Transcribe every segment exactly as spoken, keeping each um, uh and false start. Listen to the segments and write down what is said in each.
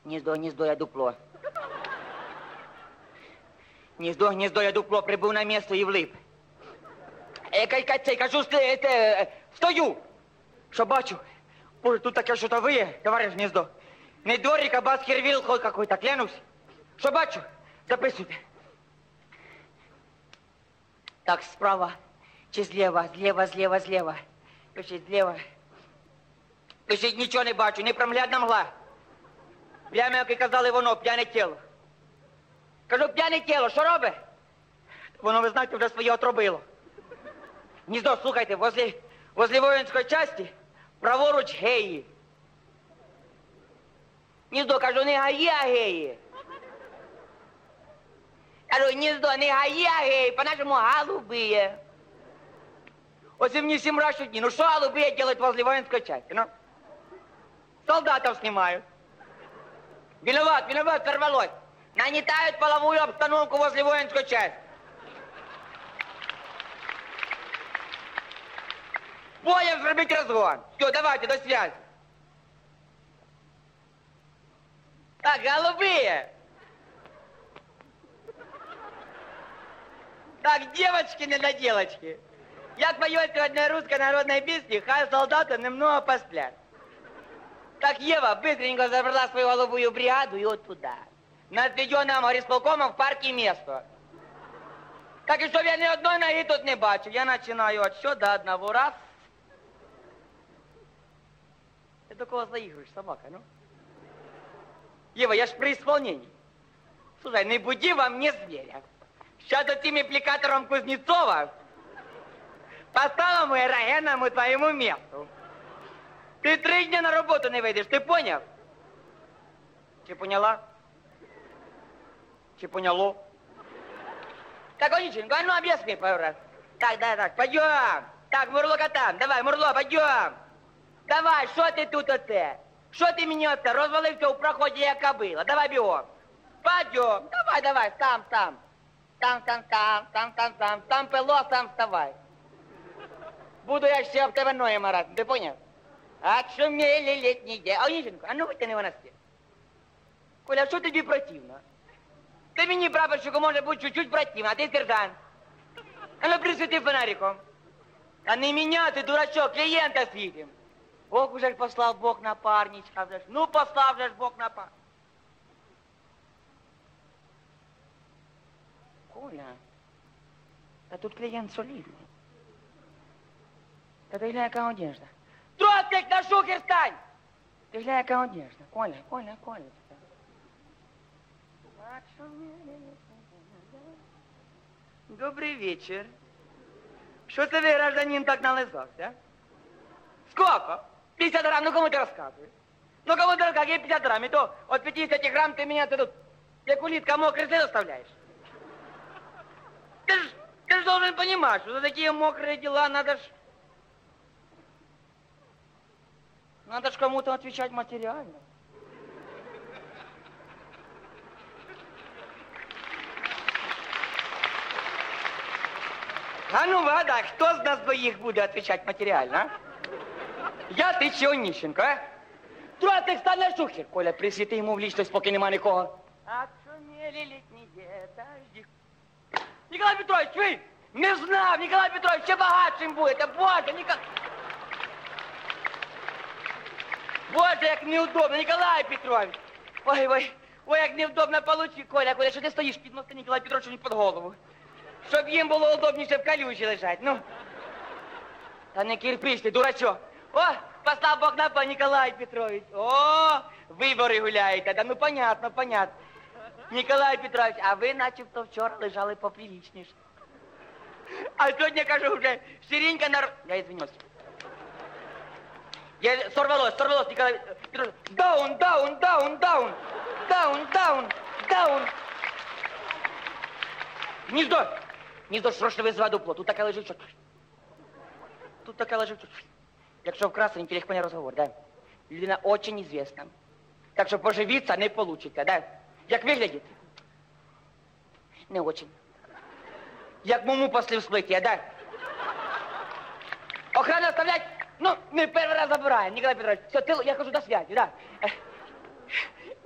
Гніздо, гніздо, я дупло. Гніздо, гніздо, я дупло, прибув на місто і влип. Я кажу, стою. Що бачу? Боже, тут таке що-то виє, товариш Гніздо. Не Дорик, а Баскервилл какой-то, клянусь. Що бачу? Записуйте. Так, справа чи зліва, зліва, зліва, зліва. Пишіть, зліва. Пишіть, нічого не бачу, непромглядна мгла. П'яне, як і казали, воно, п'яне тіло. Кажу, п'яне тіло, що робить? Воно, ви знаєте, вже своє отробило. Гніздо, слухайте, возле, возле воїнської частини праворуч геї. Гніздо, кажу, не гаї, а геї. Кажу, Гніздо, не гаї, а геї, по-нашому голубые. Ось и мне семнадцать дней. Ну что голубые делают возле воинской части, ну? Солдатов снимают. Виноват, виноват, сорвалось. Нагнетают половую обстановку возле воинской части. Понял, зробить разгон. Все, давайте, до связи. Так, голубые. Так, девочки, не на девочки. Як поется в одной русской народной песне, хай солдаты немного посплят. Так Ева быстренько забрала свою голубую бригаду и вот туда. На отведенном горисполкомом в парке место. Так и чтоб я ни одной ноги тут не бачу. Я начинаю отсчет до одного. Раз. Ты до кого заигрываешь, собака, ну? Ева, я ж при исполнении. Слушай, не буди во мне зверя. Сейчас этим аппликатором Кузнецова поставим эрогенному твоему месту. Ты три дня на работу не выйдешь, ты понял? Чи поняла? Чи поняло? Так, Ониченко, а ну объясни пару раз. Так, да, так, пойдем. Так, Мурло катан, давай, Мурло, пойдем. Давай, що ти тут оце? Що ти мені оце? Розвалився у проході, як кобила. Давай бігом. Пойдем. Давай, давай, сам, сам. Сам, сам, сам, сам, сам, сам. Сам пило, сам вставай. Буду я ще об тебе ноги марати, ти поняв? Отшумели летні дні. А, Ониченко, а ну витягни вона стіл. Коля, що тобі противно? Ти мені, прапорщику, може бути чуть-чуть противно, а ти сержант. А ну присвіти фонариком. А не меня, ты дурачок, клиента свидим. Бог уже ж послал Бог напарничка. Вже ж. Ну, послав же ж Бог напарничка. Коля, да тут клиент солидный. Да ты глянь, какая одежда. Тростик на шухер стань! Ты глянь, какая одежда. Коля, Коля, Коля. Добрый вечер. Что ты, гражданин, так нализался, а? Сколько? пятьдесят грамм, ну кому ты рассказываешь? Ну кому ты рассказываешь, я пятьдесят грамм, и то от пятидесяти грамм ты меня ты тут, как улитка, мокрый след оставляешь. Ты ж, ты ж должен понимать, что за такие мокрые дела надо ж... Надо ж кому-то отвечать материально. А ну, вода, кто из нас двоих будет отвечать материально, а? Я, ты чи Онищенко, а? Тростик, стань на шухер. Коля, присвіти йому в лічність, поки нема нікого. Отшумели літні дожді. Николай Петрович, ви не знав, Николай Петрович, ще багатшим будете, боже, Николай... Боже, як неудобно, Николай Петрович. Ой, ой, ой, як невдобно получи. Коля, Коля, що ти стоїш під носки Николаю Петровичу не під голову? Щоб їм було удобніше в калюжі лежать, ну. Та не кирпич ти, дурачок. О, послав Бог на пан Николай Петрович. О, вибори гуляєте. Да ну понятно, понятно. Николай Петрович, а ви начебто вчора лежали поприличніше. А сьогодні, кажу, вже сиренька нар... Я извиняюсь. Я... Сорвалось, сорвалось, Николай Петрович. Даун, даун, даун, даун. Даун, даун, даун. Гніздо. Гніздо, срочно визивай дупло. Тут така лежить, що... Тут така лежить, що... Якщо вкрасти, не телефонний розговор, да? Людина очень известна. Так що поживіться не получите, да? Як виглядить? Не очень. Як муму після всплиття, да? Охрана оставлять? Ну, не перший раз забираємо, Николай Петрович. Все, ти, я кажу, до связи, да?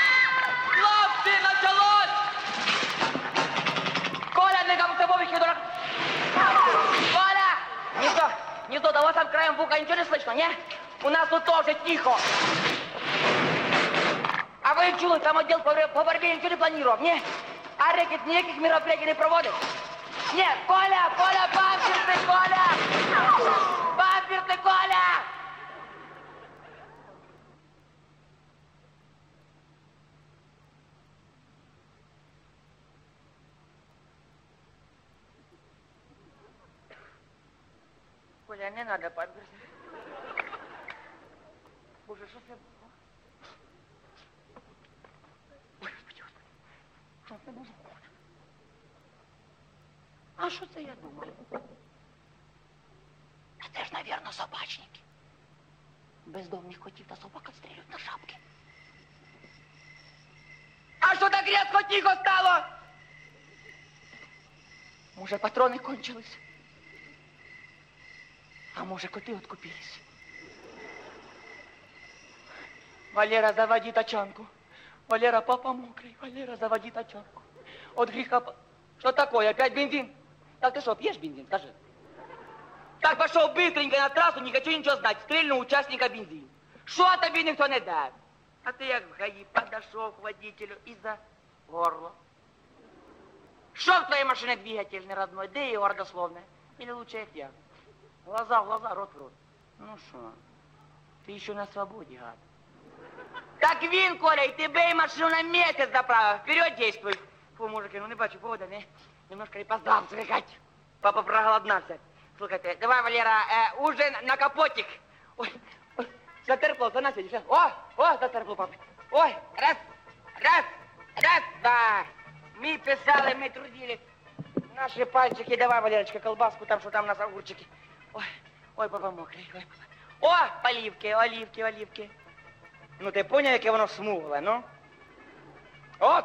вам в ухо ничего не слышно, не? У нас тут тоже тихо. А вы чули, там отдел по, по борьбе ничего не планировал, не? А рэкет никаких мероприятий не проводит? Нет, Коля, Коля, памперсы, Коля! Памперсы, Коля! Коля, не надо памперсы. Боже, что это было? Ой, Господи, Господи. Что это было? А що це я думаю? Це ж, навірно, собачники. Бездомних котів та собак відстрілюють на шапки. А що так різко тихо стало? Може, патрони кончились? А може, коти откупились? Валера, заводи тачанку. Валера, папа мокрый. Валера, заводи тачанку. От греха... Что такое? Опять бензин? Так ты что, пьешь бензин, скажи? Так пошел быстренько на трассу, не хочу ничего знать. Стрельнул участника бензин. Что тобі ніхто не дасть? А ты як в ГАИ подошел к водителю и за горло. Что в твоей машине двигатель не родной? Да и родословная. Или лучше як я? Глаза в глаза, рот в рот. Ну что, ты еще на свободе, гад. Так він, Коля, и ты бей машину на месяц заправил. Вперед действуй. Фу, мужики, ну не бачу, погода, не? Немножко и поздал звикать. Папа проголоднався. Слухайте, давай, Валера, э, ужин на капотик. Ой, ой, затерпло, за нас сидишь. О, о, затерпло, папа. Ой, раз, раз, раз, два. Мы писали, мы трудились. Наши пальчики, давай, Валерочка, колбаску, там, что там у нас огурчики. Ой, ой, папа мокрий, ой, папа. О, оливки, оливки, оливки. Ну, ти поняв, яке воно смугле, ну? От.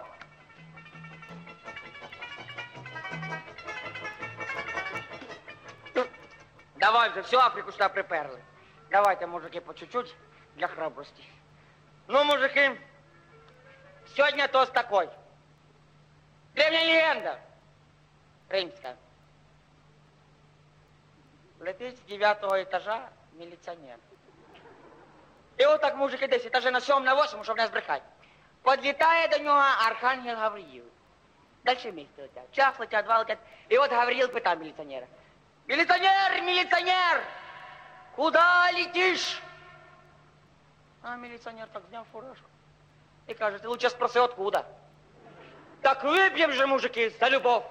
Давай вже, всю Африку сюди приперли. Давайте, мужики, по чуть-чуть для храбрости. Ну, мужики, сегодня тост такой. Древняя легенда. Римская. Летить с девятого этажа милиционер. І отак мужики десь етажі на сьом, на восьму, щоб не збрехати. Подлітає до нього Архангел Гавриїл. Дальше місце летять. Час летять, два летять. І от Гавриїл питає міліціонера. Міліціонер, міліціонер! Куда летиш? А міліціонер так зняв фуражку. І каже, ти лучше спроси, откуда? Так вип'єм же, мужики, за любов.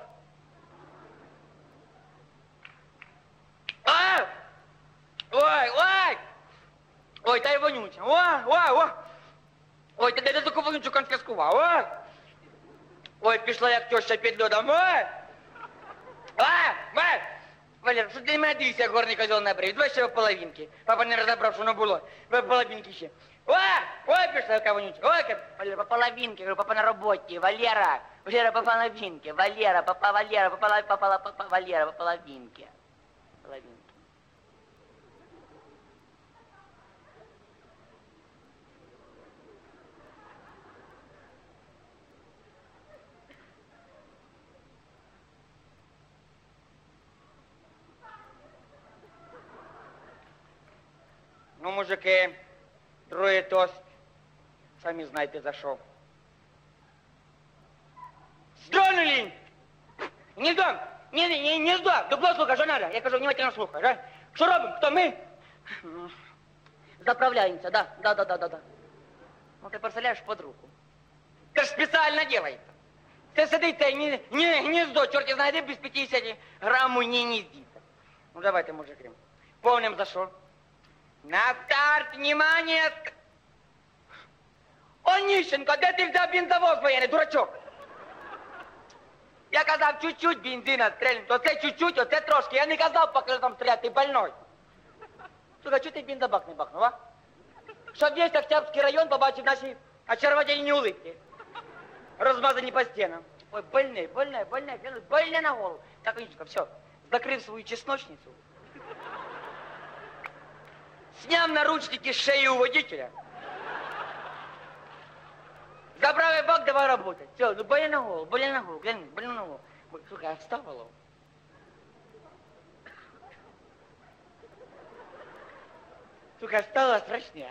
А! Ой, ой! Ой, та й вонюча. Ой, ой, ой. Ой, ти де таку вонючу конфіскував, ой. Ой, пішла як теща під льодом, ой. Ой, ой. Валер, що ти на мене дивишся, як горний козел на бреві? Давай ще по половинки. Папа не розібрав, що воно було. По половинки ще. Ой, ой, пішла яка вонюча. Ой, як... Валера, по половинке, говорю, папа на роботі. Валера, Валера, по половинке. Валера, папа, Валера, по половинке. Папа, папа, Валера, по половинке. Половинке. Ну, мужики, другий тост, самі знаєте за що. Здравствуйте! Не здам! Не, не, не, не здам! Дупло слухай, що надо? Я кажу, внимательно слухай, да? Що робимо? Хто ми? Заправляємося, да, да, да, да, да, да. Ну, ти представляєш під руку. Це ж спеціально делається. Це сидить цей не, не, гніздо, чорті знає, де без п'ятдесят граму не гніздиться. Ну, давайте, мужики, помним за що. На старт, внимание! Онищенко, де ти взяв бензовоз воєнний, дурачок? Я казав, чуть-чуть бензина стрельнуть, оце чуть-чуть, оце трошки. Я не казав, поки там стріляти, ти больной. Слухай, чого ти бензобак не бахнув, а? Щоб весь Октябрьський район побачив наші очаровательні улыбки. Розмазані по стінам. Ой, больний, больний, больний, больний на голову. Так, Онищенко, все, закрив свою чесночницю. Снял наручники с шеи у водителя. За правый бок давай работать. Все, ну больно на голову, больно на голову, глянь, больно на голову. Слухай, а встал голову? Сука, стало страшнее.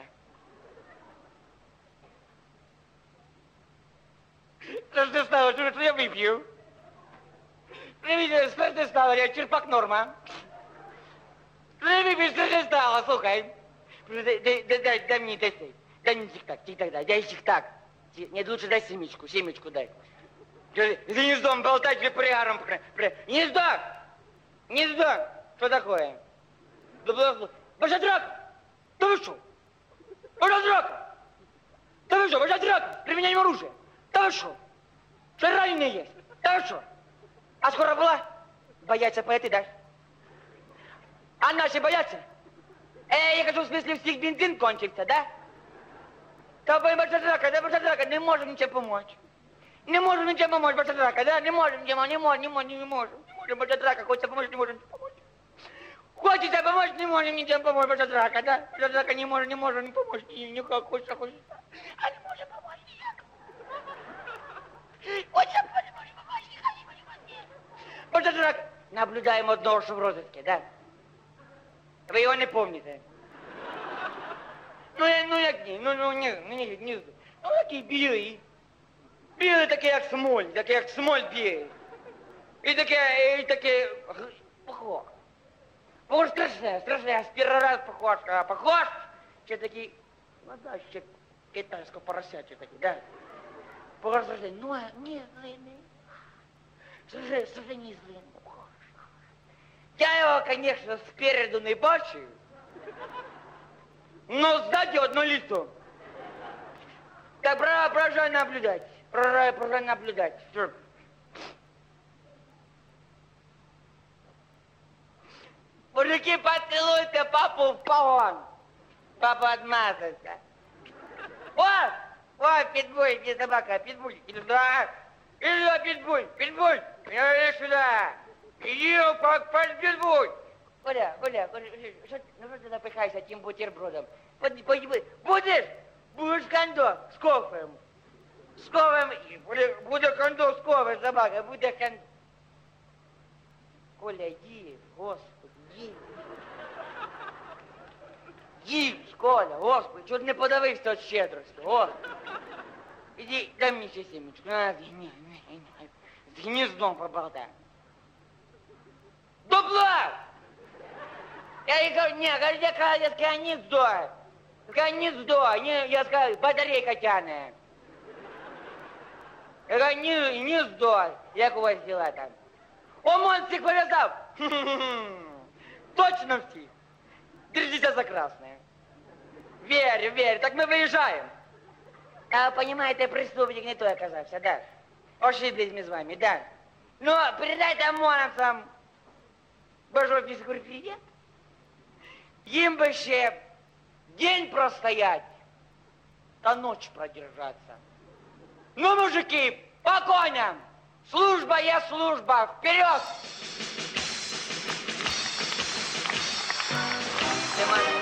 Страшно стало, что, что я выпью. Видите, страшно стало, я черпак норма. Что я выпью, страшно стало, слухай. Дай, дай, дай, дай, дай мне, дай, дай. Дай мне тик-так, тик-так, дай, дай тик-так. Нет, лучше дай семечку, семечку дай. Ты гнездом болтать или пригаром. Гнездо! Гнездо! Что такое? Божа драка! Да вы что? Божа драка! Да вы что? Божа драка! Применяем оружие! Да вы что? Что раненые есть? Да вы что? А скоро была? Боятся поэты, да? А наши боятся? Э, я хочу в смысле всех бензин кончится, да? Да, божа драка, да, божа драка, не можем ничем помочь. Не можем ничем помочь, божа драка, да? Не можем, не можем, не можем, не можем, не можем. Не можем, божа драка, хочется помочь, не можем помочь. Хочется помочь, не можем ничем помочь, божа драка, да? Божа драка, не можем, не можем, не помочь, никак, хочется, хочется. А не можем помочь никак. Хочется помочь, не можем помочь, никак, не можем помочь. Божа драка, наблюдаем одного, что в розыске, да? Ви його не помните. Ну, я, ну як ні, ну, ну, ні, ну, ні, ні. Ну, такий білий. Білий такий, як смоль, такий, як смоль білий. І таке, і таке, похож. Похож страшне, страшне, з перший раз похож, а похож, ще такий, вода, ще китайсько поросячий такий, да. Похож страшне, ну, ні, злиний. Страшне, страшне, не злиний. Я его, конечно, спереду не бачив, но сзади одно лицо. Так, продолжай наблюдать, продолжай, продолжай наблюдать. Что? Мужики, поцелуйте папу в погон. Папа отмазался. О, о, питбуль, где собака, питбуль, иди сюда. Иди сюда, питбуль, питбуль, иди сюда. Иди, как питбуль. Коля, Коля, Коля, что, ну что ты напихаешься этим бутербродом? Поди, поди, будешь? Будешь кондо с кофем. С кофем, будет кондо с кофем, собака, будет кондо. Коля, иди, господи, иди. Иди, Коля, господи, чуть не подавишься от щедрости, господи. Иди, дай мне еще семечку. А, не, не, не, с гнездом поболтай. Дупла! Я ей говорю, не, говорю, я сказал, я сказал, гнездо. Сказал, гнездо, не, я сказал, батарейка тянет. Я говорю, не, гнездо, як у вас дела там? О, он всех повязал. Точно всех. Держите за красное. Верь, верь, так мы выезжаем. А, понимаете, преступник не той оказался, да? Ошиблись мы с вами, да. Но передай там ОМОНовцам большой физкультуре привет. Им бы ще день простоять, а ночь продержаться. Ну, мужики, по коням! Служба есть служба! Вперед!